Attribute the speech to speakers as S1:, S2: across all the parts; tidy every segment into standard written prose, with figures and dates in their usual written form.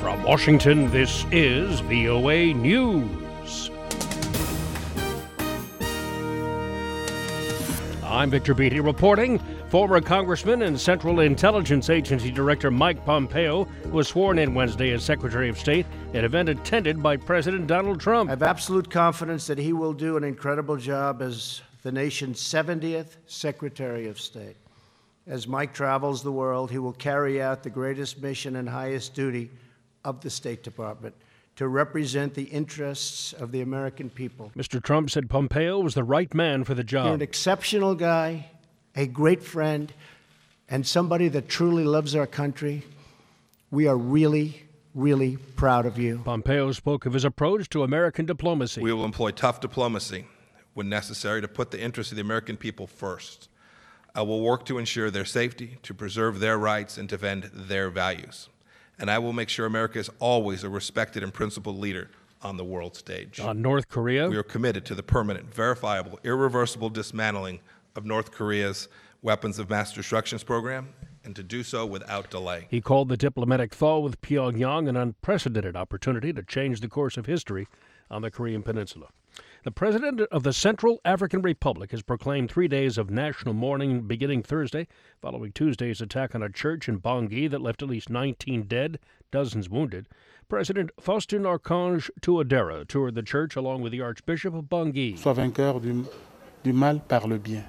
S1: From Washington, this is VOA News. I'm Victor Beatty reporting. Former Congressman and Central Intelligence Agency Director Mike Pompeo was sworn in Wednesday as Secretary of State, an event attended by President Donald Trump.
S2: I have absolute confidence that he will do an incredible job as the nation's 70th Secretary of State. As Mike travels the world, he will carry out the greatest mission and highest duty of the State Department, to represent the interests of the American people.
S1: Mr. Trump said Pompeo was the right man for the job.
S2: You're an exceptional guy, a great friend, and somebody that truly loves our country. We are really, really proud of you.
S1: Pompeo spoke of his approach to American diplomacy.
S3: We will employ tough diplomacy when necessary to put the interests of the American people first. I will work to ensure their safety, to preserve their rights, and defend their values. And I will make sure America is always a respected and principled leader on the world stage.
S1: On North Korea,
S3: we are committed to the permanent, verifiable, irreversible dismantling of North Korea's weapons of mass destruction program, and to do so without delay.
S1: He called the diplomatic thaw with Pyongyang an unprecedented opportunity to change the course of history on the Korean Peninsula. The president of the Central African Republic has proclaimed 3 days of national mourning beginning Thursday, following Tuesday's attack on a church in Bangui that left at least 19 dead, dozens wounded. President Faustin Archange Touadéra toured the church along with the Archbishop of Bangui.
S4: Sois vainqueur du mal par le bien.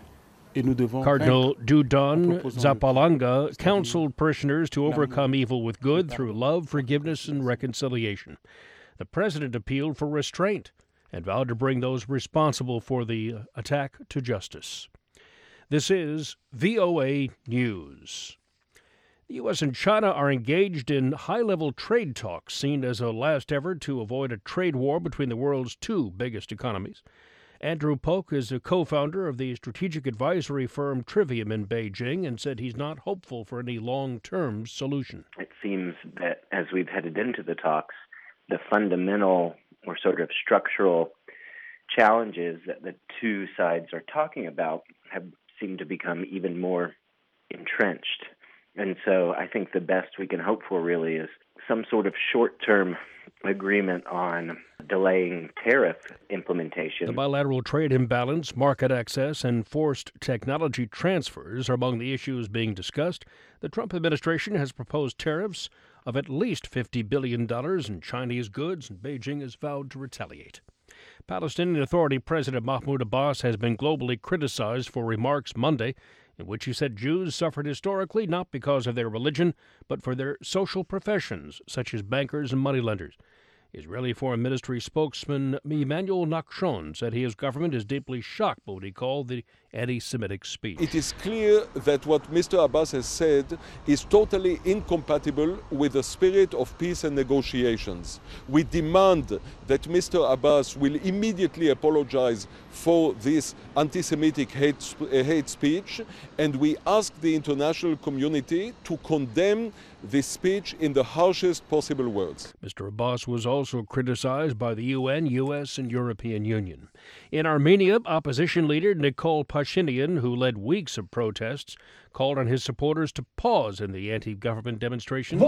S1: Cardinal Dieudonné Nzapalanga counseled parishioners to overcome evil with good through love, forgiveness, and reconciliation. The president appealed for restraint and vowed to bring those responsible for the attack to justice. This is VOA News. The U.S. and China are engaged in high-level trade talks seen as a last effort to avoid a trade war between the world's two biggest economies. Andrew Polk is a co-founder of the strategic advisory firm Trivium in Beijing and said he's not hopeful for any long-term solution.
S5: It seems that as we've headed into the talks, the fundamental or sort of structural challenges that the two sides are talking about have seemed to become even more entrenched. And so I think the best we can hope for really is some sort of short-term agreement on delaying tariff implementation.
S1: The bilateral trade imbalance, market access, and forced technology transfers are among the issues being discussed. The Trump administration has proposed tariffs of at least $50 billion in Chinese goods, and Beijing has vowed to retaliate. Palestinian Authority President Mahmoud Abbas has been globally criticized for remarks Monday in which he said Jews suffered historically not because of their religion, but for their social professions, such as bankers and moneylenders. Israeli Foreign Ministry spokesman Emmanuel Nachshon said his government is deeply shocked by what he called the anti-Semitic speech.
S6: It is clear that what Mr. Abbas has said is totally incompatible with the spirit of peace and negotiations. We demand that Mr. Abbas will immediately apologize for this anti-Semitic hate speech, and we ask the international community to condemn this speech in the harshest possible words.
S1: Mr. Abbas was also criticized by the UN, U.S., and European Union. In Armenia, opposition leader Nikol Pashinyan, who led weeks of protests, called on his supporters to pause in the anti-government demonstrations.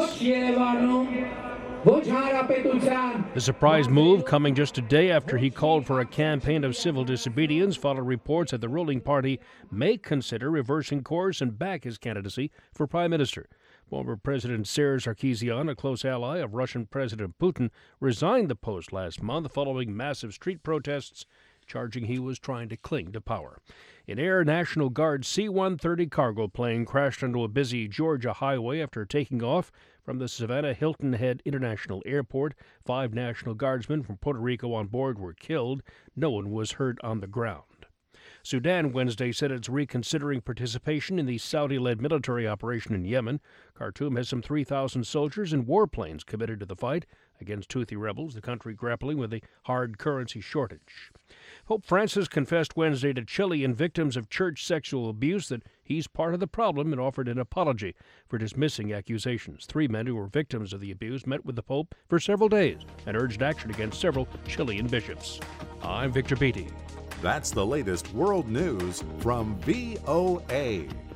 S1: The surprise move coming just a day after he called for a campaign of civil disobedience followed reports that the ruling party may consider reversing course and back his candidacy for prime minister. Former President Serge Sarkisian, a close ally of Russian President Putin, resigned the post last month following massive street protests, charging he was trying to cling to power. In Air National Guard C-130 cargo plane crashed onto a busy Georgia highway after taking off from the Savannah Hilton Head International Airport. 5 National Guardsmen from Puerto Rico on board were killed. No one was hurt on the ground. Sudan Wednesday said it's reconsidering participation in the Saudi-led military operation in Yemen. Khartoum has some 3,000 soldiers and warplanes committed to the fight against Houthi rebels, the country grappling with a hard currency shortage. Pope Francis confessed Wednesday to Chilean victims of church sexual abuse that he's part of the problem and offered an apology for dismissing accusations. 3 men who were victims of the abuse met with the Pope for several days and urged action against several Chilean bishops. I'm Victor Beatty.
S7: That's the latest world news from VOA.